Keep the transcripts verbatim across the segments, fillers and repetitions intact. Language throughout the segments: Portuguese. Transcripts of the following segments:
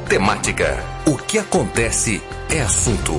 Temática. O que acontece é assunto.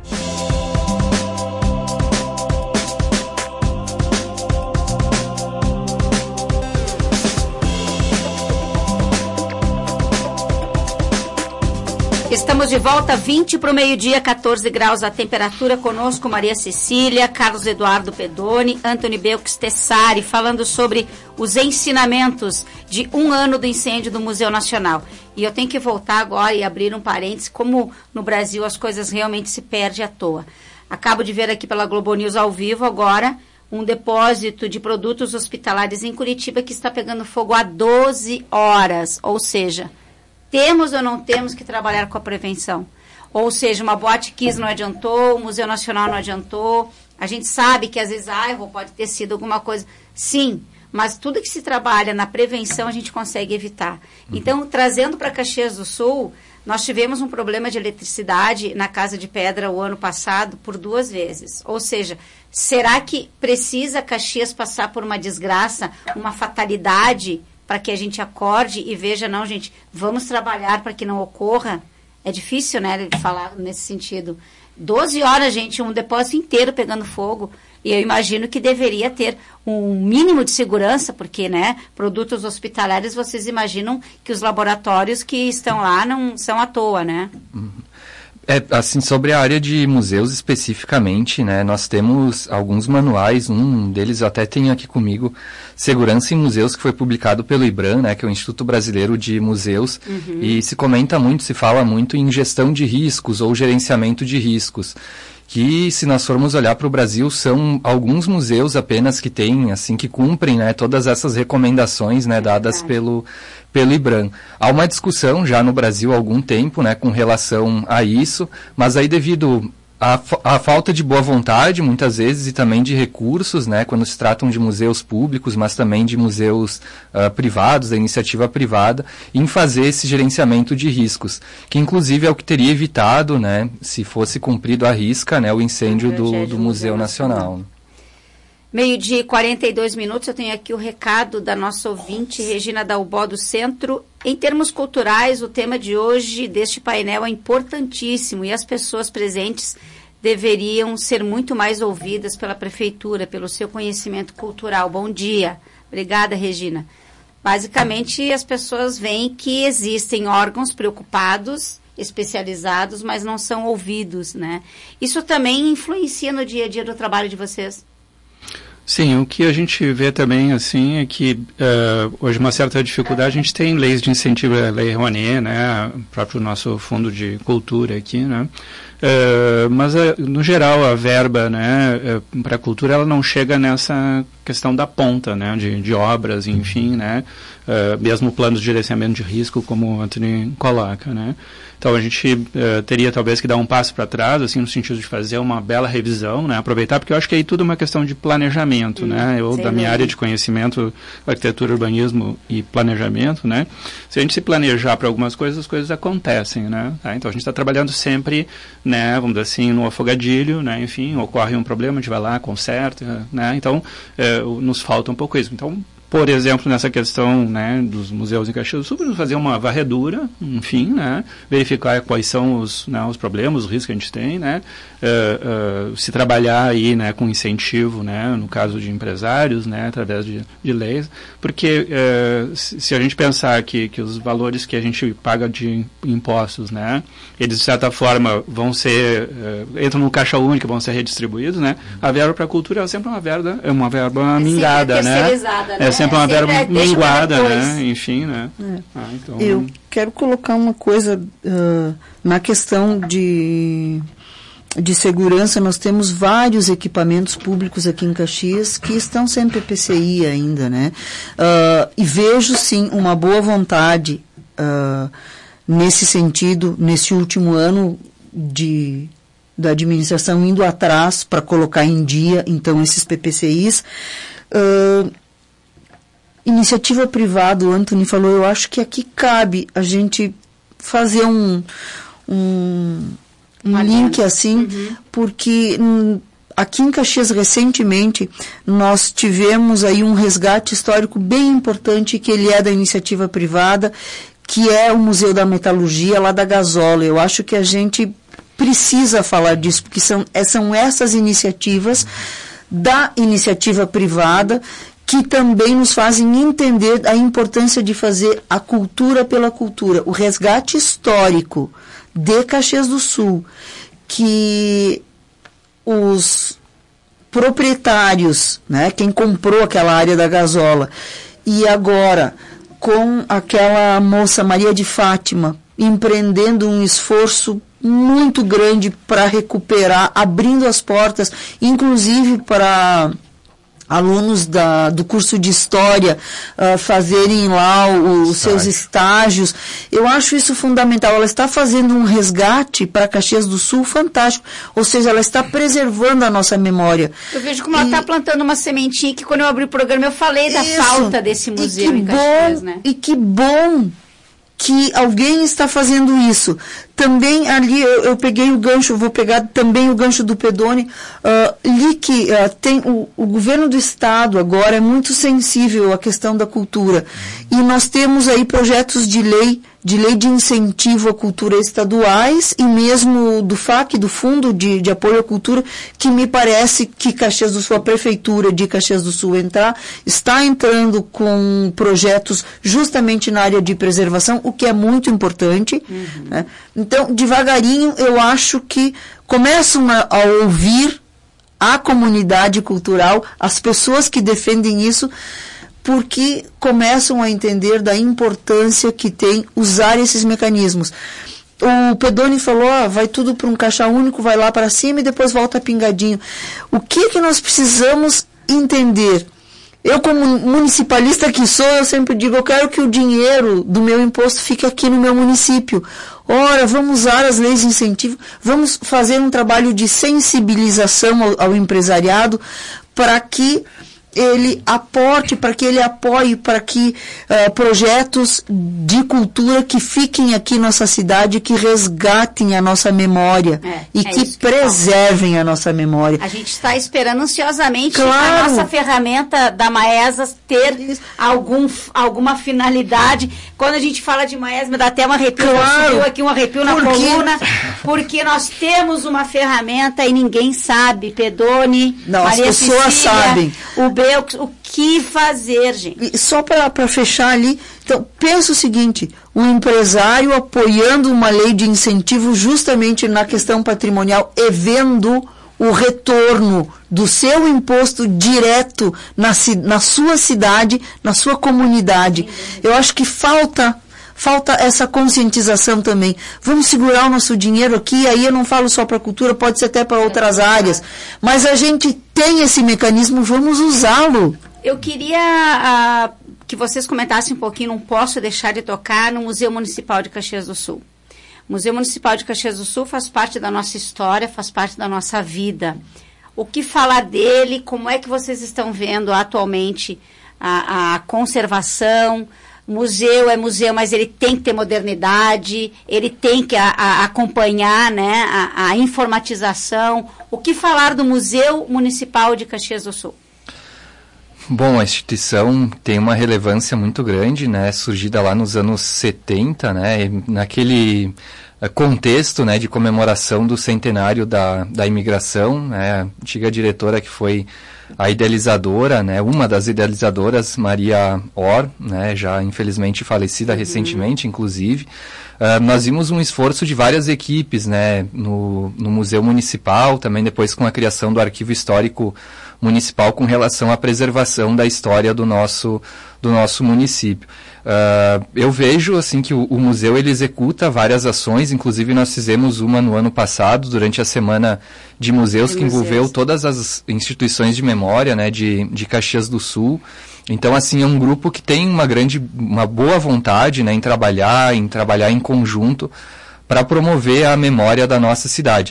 Estamos de volta, vinte para o meio-dia, quatorze graus a temperatura. Conosco Maria Cecília, Carlos Eduardo Pedoni, Antony Belks Tessari, falando sobre os ensinamentos de um ano do incêndio do Museu Nacional. E eu tenho que voltar agora e abrir um parêntese, como no Brasil as coisas realmente se perdem à toa. Acabo de ver aqui pela Globo News ao vivo agora um depósito de produtos hospitalares em Curitiba que está pegando fogo há doze horas, ou seja... Temos ou não temos que trabalhar com a prevenção? Ou seja, uma Boate Kiss não adiantou, o Museu Nacional não adiantou. A gente sabe que às vezes, ah, pode ter sido alguma coisa. Sim, mas tudo que se trabalha na prevenção a gente consegue evitar. Uhum. Então, trazendo para Caxias do Sul, nós tivemos um problema de eletricidade na Casa de Pedra o ano passado por duas vezes. Ou seja, será que precisa Caxias passar por uma desgraça, uma fatalidade, para que a gente acorde e veja, não, gente, vamos trabalhar para que não ocorra? É difícil, né, de falar nesse sentido. doze horas, gente, um depósito inteiro pegando fogo, e eu imagino que deveria ter um mínimo de segurança, porque, né, produtos hospitalares, vocês imaginam que os laboratórios que estão lá não são à toa, né? Uhum. É, assim, sobre a área de museus especificamente, né, nós temos alguns manuais, um deles eu até tenho aqui comigo, Segurança em Museus, que foi publicado pelo IBRAM, né, que é o Instituto Brasileiro de Museus, uhum. E se comenta muito, se fala muito em gestão de riscos ou gerenciamento de riscos, que se nós formos olhar para o Brasil, são alguns museus apenas que têm, assim, que cumprem, né, todas essas recomendações, né, dadas pelo, pelo IBRAM. Há uma discussão já no Brasil há algum tempo, né, com relação a isso, mas aí devido à, à falta de boa vontade, muitas vezes, e também de recursos, né, quando se tratam de museus públicos, mas também de museus uh, privados, da iniciativa privada, em fazer esse gerenciamento de riscos, que inclusive é o que teria evitado, né, se fosse cumprido à risca, né, o incêndio do, do Museu Nacional. Meio-dia e quarenta e dois minutos, eu tenho aqui o recado da nossa ouvinte, Regina Dalbó, do Centro. Em termos culturais, o tema de hoje deste painel é importantíssimo e as pessoas presentes deveriam ser muito mais ouvidas pela Prefeitura, pelo seu conhecimento cultural. Bom dia. Obrigada, Regina. Basicamente, as pessoas veem que existem órgãos preocupados, especializados, mas não são ouvidos, né? Isso também influencia no dia a dia do trabalho de vocês? Sim, o que a gente vê também, assim, é que uh, hoje uma certa dificuldade, a gente tem leis de incentivo, a Lei Rouanet, né, o próprio nosso Fundo de Cultura aqui, né, uh, mas uh, no geral a verba, né, uh, para a cultura, ela não chega nessa questão da ponta, né, de, de obras, enfim, né, uh, mesmo planos de gerenciamento de risco, como o Antony coloca, né. Então, a gente uh, teria talvez que dar um passo para trás, assim, no sentido de fazer uma bela revisão, né, aproveitar, porque eu acho que aí tudo é uma questão de planejamento, hum, né, eu, da minha área de conhecimento, arquitetura, urbanismo e planejamento, né, se a gente se planejar para algumas coisas, as coisas acontecem, né, tá? Então a gente está trabalhando sempre, né, vamos dizer assim, no afogadilho, né, enfim, ocorre um problema, a gente vai lá, conserta, né, então eh, nos falta um pouco isso. Então, por exemplo, nessa questão, né, dos museus em Caxias do Sul, fazer uma varredura, enfim, né, verificar quais são os, né, os problemas, os riscos que a gente tem, né, uh, uh, se trabalhar aí, né, com incentivo, né, no caso de empresários, né, através de, de leis, porque uh, se, se a gente pensar que, que os valores que a gente paga de impostos, né, eles de certa forma vão ser, uh, entram no caixa único, vão ser redistribuídos, né, a verba para a cultura é sempre uma verba, é uma verba mingada, né, é sempre uma verba minguada, né? Enfim, né? É. Ah, então... Eu quero colocar uma coisa uh, na questão de, de segurança. Nós temos vários equipamentos públicos aqui em Caxias que estão sem P P C I ainda, né? Uh, e vejo, sim, uma boa vontade uh, nesse sentido, nesse último ano de... da administração indo atrás para colocar em dia, então, esses P P C Is. Uh, Iniciativa privada, o Antony falou, eu acho que aqui cabe a gente fazer um, um, um link assim, uhum. porque hum, aqui em Caxias, recentemente, nós tivemos aí um resgate histórico bem importante, que ele é da iniciativa privada, que é o Museu da Metalurgia lá da Gasola. Eu acho que a gente precisa falar disso, porque são, são essas iniciativas da iniciativa privada que também nos fazem entender a importância de fazer a cultura pela cultura, o resgate histórico de Caxias do Sul, que os proprietários, né, quem comprou aquela área da Gasola, e agora com aquela moça Maria de Fátima empreendendo um esforço muito grande para recuperar, abrindo as portas, inclusive para alunos da, do curso de História uh, fazerem lá o, os seus estágios. Eu acho isso fundamental. Ela está fazendo um resgate para Caxias do Sul fantástico. Ou seja, ela está preservando a nossa memória. Eu vejo como e, ela está plantando uma sementinha que quando eu abri o programa eu falei da isso, falta desse museu em Caxias, bom, né? E que bom que alguém está fazendo isso. Também ali, eu, eu peguei o gancho, vou pegar também o gancho do Pedoni, uh, li que uh, tem, o, o governo do estado agora é muito sensível à questão da cultura, e nós temos aí projetos de lei, de lei de incentivo à cultura estaduais, e mesmo do F A C, do Fundo de, de Apoio à Cultura, que me parece que Caxias do Sul, a Prefeitura de Caxias do Sul entrar, está entrando com projetos justamente na área de preservação, o que é muito importante, uhum. né? Então, devagarinho, eu acho que começam a, a ouvir a comunidade cultural, as pessoas que defendem isso, porque começam a entender da importância que tem usar esses mecanismos. O Pedoni falou, ah, vai tudo para um caixa único, vai lá para cima e depois volta pingadinho. O que que nós precisamos entender? Eu, como municipalista que sou, eu sempre digo, eu quero que o dinheiro do meu imposto fique aqui no meu município. Ora, vamos usar as leis de incentivo, vamos fazer um trabalho de sensibilização ao, ao empresariado para que ele aporte, para que ele apoie, para que uh, projetos de cultura que fiquem aqui em nossa cidade, que resgatem a nossa memória é, e é que preservem que a nossa memória. A gente está esperando ansiosamente claro. a nossa ferramenta da Maesa ter algum, alguma finalidade. Quando a gente fala de Maesa, me dá até um arrepio, claro. subiu aqui um arrepio na Por coluna, porque nós temos uma ferramenta e ninguém sabe. Pedoni, Não, Maria as pessoas Cecília, sabem. O Belks, o que fazer, gente? E só para fechar ali, então, pensa o seguinte, o empresário apoiando uma lei de incentivo justamente na questão patrimonial e vendo o retorno do seu imposto direto na, na sua cidade, na sua comunidade. Eu acho que falta... Falta essa conscientização também. Vamos segurar o nosso dinheiro aqui, aí eu não falo só para a cultura, pode ser até para outras áreas. Mas a gente tem esse mecanismo, vamos usá-lo. Eu queria uh, que vocês comentassem um pouquinho, não posso deixar de tocar no Museu Municipal de Caxias do Sul. O Museu Municipal de Caxias do Sul faz parte da nossa história, faz parte da nossa vida. O que falar dele, como é que vocês estão vendo atualmente a, a conservação? Museu é museu, mas ele tem que ter modernidade, ele tem que a, a, acompanhar, né, a, a informatização. O que falar do Museu Municipal de Caxias do Sul? Bom, a instituição tem uma relevância muito grande, né, surgida lá nos anos setenta, né, naquele contexto, né, de comemoração do centenário da, da imigração, né, a antiga diretora que foi a idealizadora, né, uma das idealizadoras, Maria Orr, né, já infelizmente falecida uhum. recentemente, inclusive, uh, nós vimos um esforço de várias equipes, né, no, no Museu Municipal, também depois com a criação do Arquivo Histórico Municipal com relação à preservação da história do nosso, do nosso município. Uh, eu vejo assim que o, o museu ele executa várias ações, inclusive nós fizemos uma no ano passado, durante a Semana de Museus, de que museus. envolveu todas as instituições de memória, né, de, de Caxias do Sul. Então, assim, é um grupo que tem uma grande, uma boa vontade, né, em trabalhar, em trabalhar em conjunto para promover a memória da nossa cidade.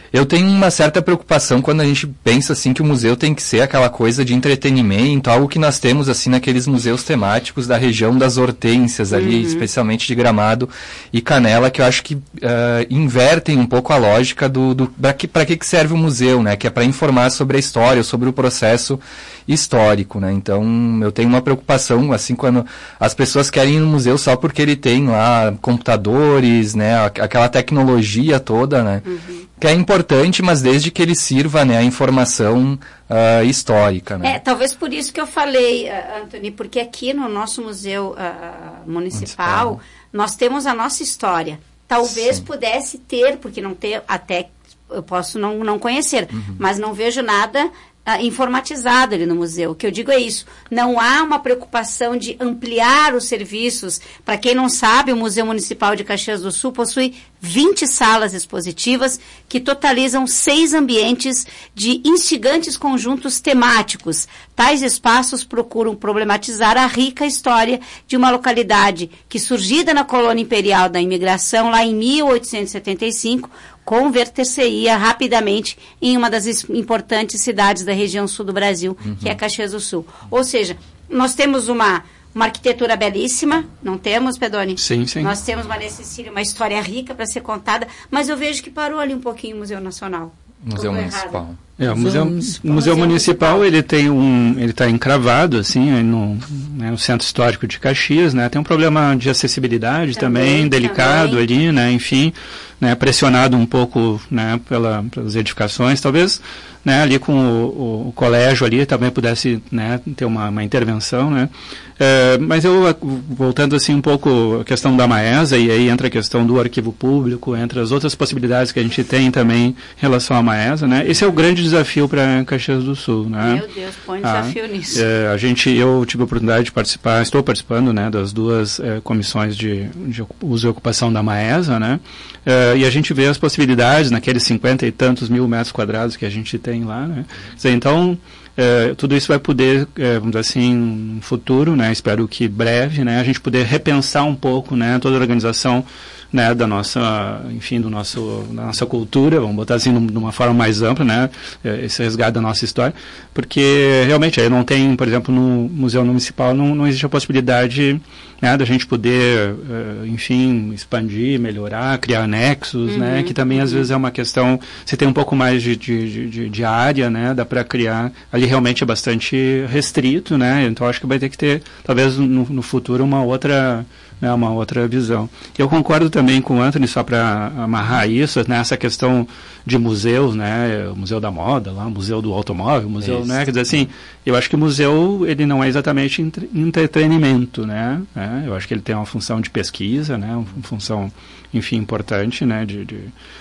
Eu tenho uma certa preocupação quando a gente pensa assim que o museu tem que ser aquela coisa de entretenimento, algo que nós temos assim naqueles museus temáticos da região das Hortênsias ali, uhum. especialmente de Gramado e Canela, que eu acho que uh, invertem um pouco a lógica do, do para que, para que serve o museu, né? Que é para informar sobre a história, sobre o processo histórico, né? Então eu tenho uma preocupação assim quando as pessoas querem ir no museu só porque ele tem lá computadores, né? Aquela tecnologia toda, né? Uhum. Que é importante, mas desde que ele sirva, né, a informação uh, histórica, né? É, talvez por isso que eu falei, uh, Anthony, porque aqui no nosso museu uh, municipal, municipal, nós temos a nossa história. Talvez Sim. pudesse ter, porque não ter, até eu posso não, não conhecer, uhum. mas não vejo nada Uh, informatizado ali no museu. O que eu digo é isso. Não há uma preocupação de ampliar os serviços. Para quem não sabe, o Museu Municipal de Caxias do Sul possui vinte salas expositivas que totalizam seis ambientes de instigantes conjuntos temáticos. Tais espaços procuram problematizar a rica história de uma localidade que, surgida na colônia imperial da imigração lá em mil oitocentos e setenta e cinco, converter-se-ia rapidamente em uma das importantes cidades da região sul do Brasil, uhum. que é Caxias do Sul. Ou seja, nós temos uma, uma arquitetura belíssima, não temos, Pedoni? Sim, sim. Nós temos, Maria Cecília, uma história rica para ser contada, mas eu vejo que parou ali um pouquinho o Museu Nacional. Museu Municipal. É, o Museu, Museu, Museu Municipal, ele tem um, ele está encravado, assim, no, né, no Centro Histórico de Caxias, né, tem um problema de acessibilidade também, também delicado também. ali, né, enfim, né, pressionado um pouco, né, pela, pelas edificações, talvez, né, ali com o, o, o colégio ali também pudesse, né, ter uma, uma intervenção, né, é, mas eu, voltando assim um pouco a questão da Maesa, e aí entra a questão do arquivo público, entre as outras possibilidades que a gente tem também em relação à Maesa, né, esse é o grande desafio para Caxias do Sul, né. Meu Deus, põe ah, desafio nisso. É, a gente, eu tive a oportunidade de participar, estou participando, né, das duas é, comissões de, de uso e ocupação da Maesa, né, é, e a gente vê as possibilidades naqueles cinquenta e tantos mil metros quadrados que a gente tem lá, né, dizer, então, é, tudo isso vai poder, é, vamos dizer assim, no futuro, né, espero que breve, né, a gente poder repensar um pouco, né, toda a organização, né, da nossa, enfim, do nosso, da nossa cultura, vamos botar assim de uma forma mais ampla, né, esse resgate da nossa história, porque realmente aí não tem, por exemplo, no Museu Municipal não, não existe a possibilidade, né, da gente poder, enfim, expandir, melhorar, criar anexos, uhum, né, que também uhum. às vezes é uma questão, se tem um pouco mais de, de, de, de área, né, dá para criar, ali realmente é bastante restrito, né, então acho que vai ter que ter, talvez no, no futuro, uma outra É uma outra visão. Eu concordo também com o Anthony, só para amarrar isso, né, essa questão de museus, né, o Museu da Moda, lá, o Museu do Automóvel, o museu, isso. né, quer dizer assim, eu acho que o museu, ele não é exatamente entre, entretenimento, né, né, eu acho que ele tem uma função de pesquisa, né, uma função, enfim, importante, né, de, de,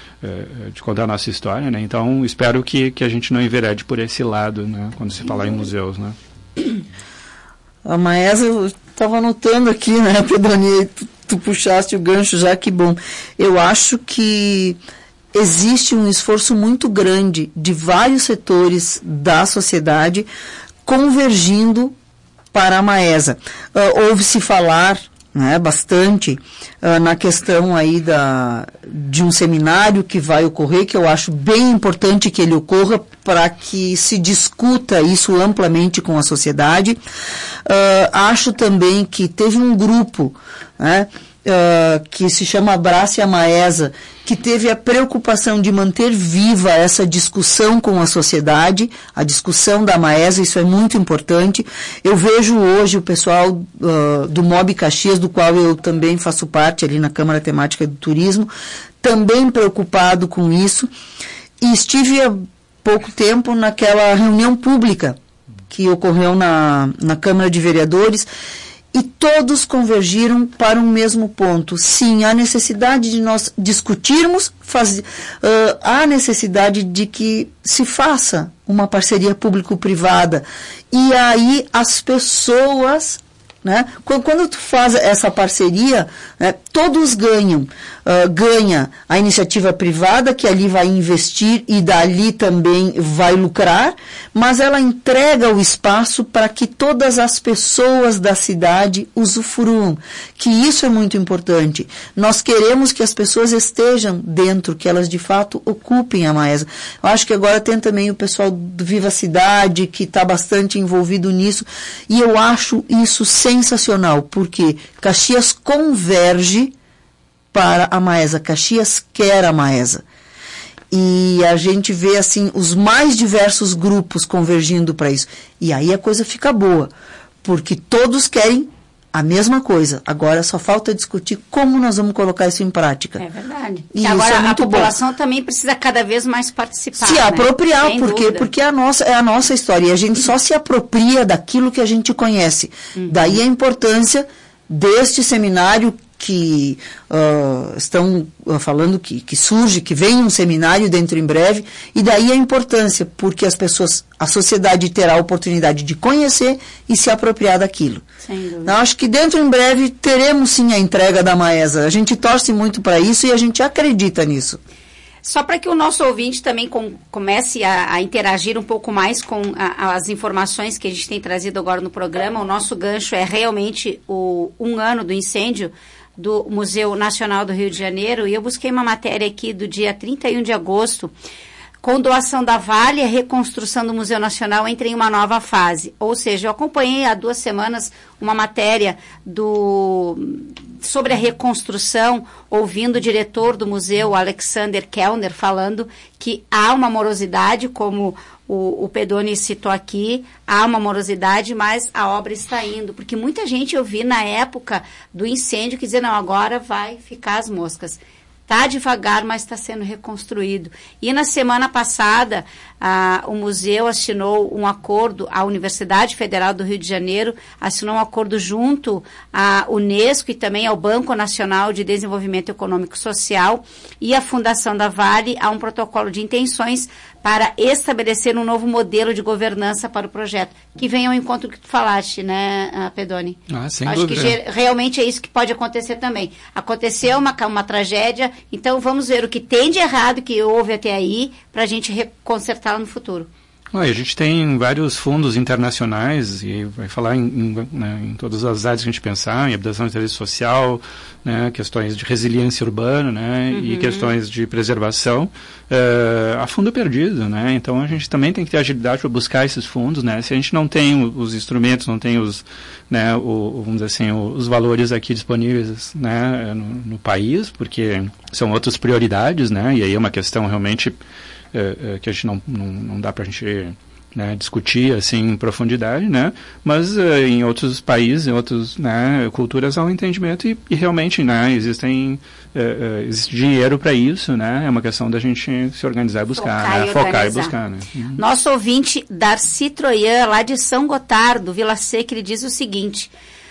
de contar a nossa história, né, então espero que, que a gente não enverede por esse lado, né, quando se falar em museus, né. A Maesa, eu estava anotando aqui, né, Pedoni, tu, tu puxaste o gancho já, que bom. Eu acho que existe um esforço muito grande de vários setores da sociedade convergindo para a Maesa. Uh, ouve-se falar, né, bastante uh, na questão aí da, de um seminário que vai ocorrer, que eu acho bem importante que ele ocorra para que se discuta isso amplamente com a sociedade. Uh, acho também que teve um grupo, né, uh, que se chama Abrace a Maesa, que teve a preocupação de manter viva essa discussão com a sociedade, a discussão da Maesa, isso é muito importante. Eu vejo hoje o pessoal uh, do MOB Caxias, do qual eu também faço parte ali na Câmara Temática do Turismo, também preocupado com isso, e estive há pouco tempo naquela reunião pública que ocorreu na, na Câmara de Vereadores, e todos convergiram para um mesmo ponto. Sim, há necessidade de nós discutirmos, faz, uh, há necessidade de que se faça uma parceria público-privada. E aí as pessoas, Né? Quando tu faz essa parceria, né, todos ganham. Uh, ganha a iniciativa privada, que ali vai investir e dali também vai lucrar, mas ela entrega o espaço para que todas as pessoas da cidade usufruam, que isso é muito importante. Nós queremos que as pessoas estejam dentro, que elas de fato ocupem a Maesa. Eu acho que agora tem também o pessoal do Viva Cidade, que está bastante envolvido nisso, e eu acho isso sensacional, porque Caxias converge para a Maesa. Caxias quer a Maesa. E a gente vê, assim, os mais diversos grupos convergindo para isso. E aí a coisa fica boa, porque todos querem a mesma coisa. Agora só falta discutir como nós vamos colocar isso em prática. É verdade. E e agora é a população bom. Também precisa cada vez mais participar. Se né? apropriar, Sem porque, dúvida. porque é, a nossa, é a nossa história. E a gente só se apropria daquilo que a gente conhece. Uhum. Daí a importância deste seminário que uh, estão uh, falando que, que surge, que vem um seminário dentro em breve, e daí a importância, porque as pessoas, a sociedade terá a oportunidade de conhecer e se apropriar daquilo. Então, acho que dentro em breve teremos sim a entrega da Maesa. A gente torce muito para isso e a gente acredita nisso. Só para que o nosso ouvinte também com, comece a, a interagir um pouco mais com a, as informações que a gente tem trazido agora no programa, o nosso gancho é realmente o um ano do incêndio do Museu Nacional do Rio de Janeiro, e eu busquei uma matéria aqui do dia trinta e um de agosto, com doação da Vale, a reconstrução do Museu Nacional entra em uma nova fase. Ou seja, eu acompanhei há duas semanas uma matéria do, sobre a reconstrução, ouvindo o diretor do museu, Alexander Kellner, falando que há uma morosidade, como o, o Pedoni citou aqui, há uma morosidade, mas a obra está indo. Porque muita gente eu vi na época do incêndio que dizia, não, agora vai ficar as moscas. Está devagar, mas está sendo reconstruído. E na semana passada, ah, o museu assinou um acordo, a Universidade Federal do Rio de Janeiro assinou um acordo junto à Unesco e também ao Banco Nacional de Desenvolvimento Econômico e Social e à Fundação da Vale a um protocolo de intenções para estabelecer um novo modelo de governança para o projeto, que vem ao encontro que tu falaste, né, Pedoni? Ah, sem Acho dúvida. que realmente é isso que pode acontecer também. Aconteceu uma, uma tragédia, então vamos ver o que tem de errado que houve até aí para a gente consertá-la no futuro. Ah, a gente tem vários fundos internacionais e vai falar em, em, né, em todas as áreas que a gente pensar, em habitação de interesse social, né, questões de resiliência urbana, né, uhum. e questões de preservação, uh, a fundo perdido, né, então a gente também tem que ter agilidade para buscar esses fundos, né, se a gente não tem os instrumentos, não tem os, né, o, vamos dizer assim, os valores aqui disponíveis, né, no, no país, porque são outras prioridades, né, e aí é uma questão realmente É, é, que a gente não, não, não dá para a gente, né, discutir assim em profundidade, né, mas é, em outros países, em outras, né, culturas há um entendimento e, e realmente, né, existem, é, é, existe dinheiro para isso, né, é uma questão da gente se organizar e buscar, focar, né, e, focar e buscar. Né. Uhum. Nosso ouvinte Darcy Troian, lá de São Gotardo, Vila Seca, ele diz o seguinte: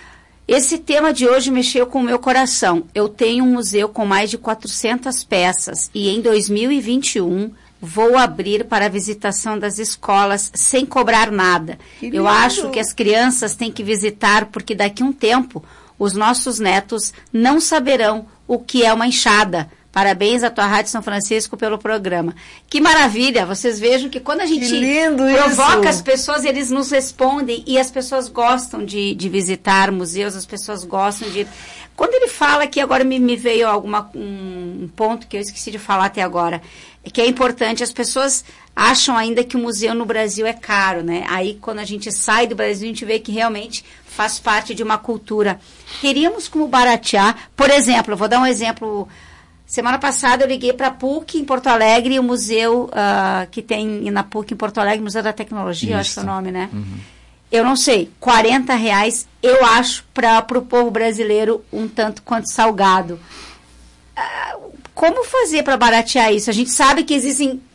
esse tema de hoje mexeu com o meu coração. Eu tenho um museu com mais de quatrocentas peças e em dois mil e vinte e um vou abrir para a visitação das escolas sem cobrar nada. Eu acho que as crianças têm que visitar porque daqui a um tempo os nossos netos não saberão o que é uma enxada. Parabéns à tua Rádio São Francisco pelo programa. Que maravilha! Vocês vejam que quando a gente provoca isso. as pessoas, eles nos respondem e as pessoas gostam de, de visitar museus, as pessoas gostam de... Quando ele fala que agora me, me veio alguma, um, um ponto que eu esqueci de falar até agora, que é importante, as pessoas acham ainda que o museu no Brasil é caro, né? Aí quando a gente sai do Brasil, a gente vê que realmente faz parte de uma cultura. Teríamos como baratear, por exemplo, eu vou dar um exemplo. Semana passada eu liguei para a P U C em Porto Alegre, o museu uh, que tem na P U C em Porto Alegre, Museu da Tecnologia, eu acho que é o nome, né? Uhum. Eu não sei, quarenta reais, eu acho, para o povo brasileiro um tanto quanto salgado. Uh, como fazer para baratear isso? A gente sabe que existem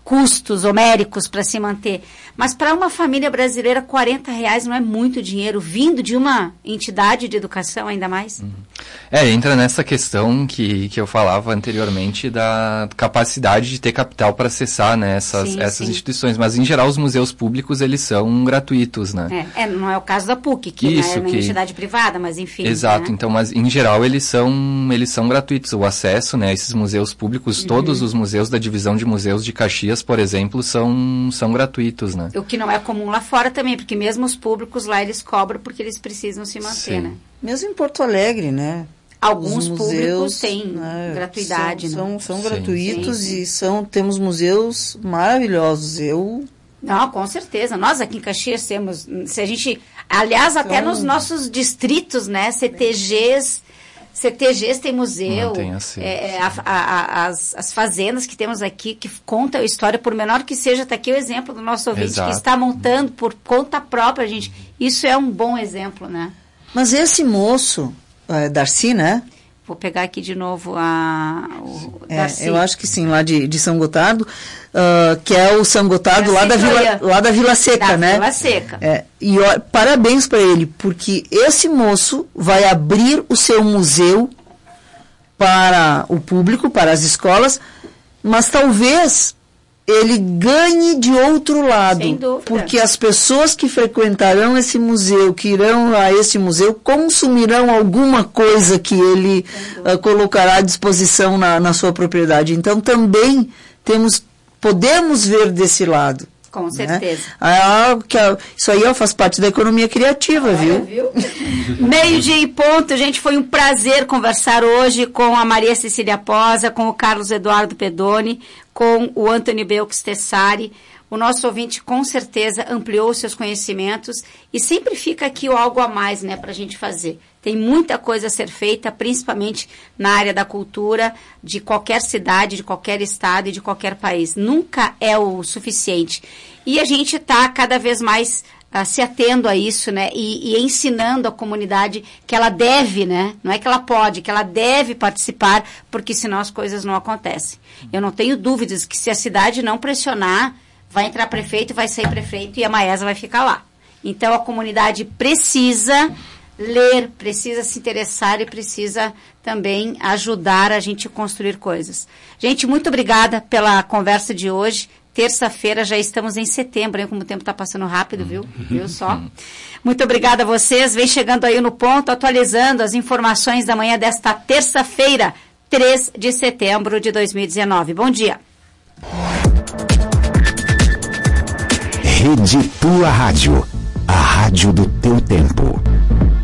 custos homéricos para se manter. Mas para uma família brasileira, quarenta reais não é muito dinheiro, vindo de uma entidade de educação ainda mais. É, entra nessa questão que, que eu falava anteriormente da capacidade de ter capital para acessar, né, essas, sim, essas sim. instituições. Mas, em geral, os museus públicos, eles são gratuitos, né? É, é não é o caso da P U C, que Isso, é uma que... entidade privada, mas enfim. Exato, né? então, mas, em geral, eles são, eles são gratuitos. O acesso, né, a esses museus públicos, uhum. todos os museus da divisão de museus de Caxias, por exemplo, são, são gratuitos, né? O que não é comum lá fora também, porque mesmo os públicos lá eles cobram porque eles precisam se manter, Sim. né? Mesmo em Porto Alegre, né? Alguns museus, públicos têm né, gratuidade. São, né? são, são sim, gratuitos sim, sim. e são, temos museus maravilhosos. Eu... Não, com certeza. Nós aqui em Caxias temos, se a gente, aliás, até então, nos nossos distritos, né? C T Gs... C T Gs tem museu, assim. é, a, a, a, as, as fazendas que temos aqui, que contam a história, por menor que seja, está aqui o exemplo do nosso ouvinte, Exato. que está montando por conta própria, gente. Isso é um bom exemplo, né? Mas esse moço, é, Darcy, né? Vou pegar aqui de novo a... O é, eu acho que sim, lá de, de São Gotardo, uh, que é o São Gotardo lá da, Vila, lá da Vila Seca, da né? Vila Seca. É, e ó, parabéns para ele, porque esse moço vai abrir o seu museu para o público, para as escolas, mas talvez ele ganhe de outro lado. Sem dúvida. Porque as pessoas que frequentarão esse museu, que irão a esse museu, consumirão alguma coisa que ele uh, colocará à disposição na, na sua propriedade. Então, também temos, podemos ver desse lado. Com certeza. Né? Ah, que, isso aí ó, faz parte da economia criativa, Olha, viu? viu? Meio-dia e ponto, gente. Foi um prazer conversar hoje com a Maria Cecília Posa, com o Carlos Eduardo Pedoni, com o Antony Belkis Tessari. O nosso ouvinte, com certeza, ampliou seus conhecimentos e sempre fica aqui o algo a mais, né, para a gente fazer. Tem muita coisa a ser feita, principalmente na área da cultura, de qualquer cidade, de qualquer estado e de qualquer país. Nunca é o suficiente. E a gente está cada vez mais uh, se atendo a isso, né? E, e ensinando a comunidade que ela deve, né? Não é que ela pode, que ela deve participar, porque senão as coisas não acontecem. Eu não tenho dúvidas que se a cidade não pressionar, vai entrar prefeito, vai sair prefeito e a Maesa vai ficar lá. Então a comunidade precisa ler, precisa se interessar e precisa também ajudar a gente a construir coisas. Gente, muito obrigada pela conversa de hoje. Terça-feira, já estamos em setembro, hein? Como o tempo está passando rápido, viu? Viu só? Muito obrigada a vocês. Vem chegando aí no ponto, atualizando as informações da manhã desta terça-feira, três de setembro de dois mil e dezenove. Bom dia. Rede Tua Rádio, a rádio do teu tempo.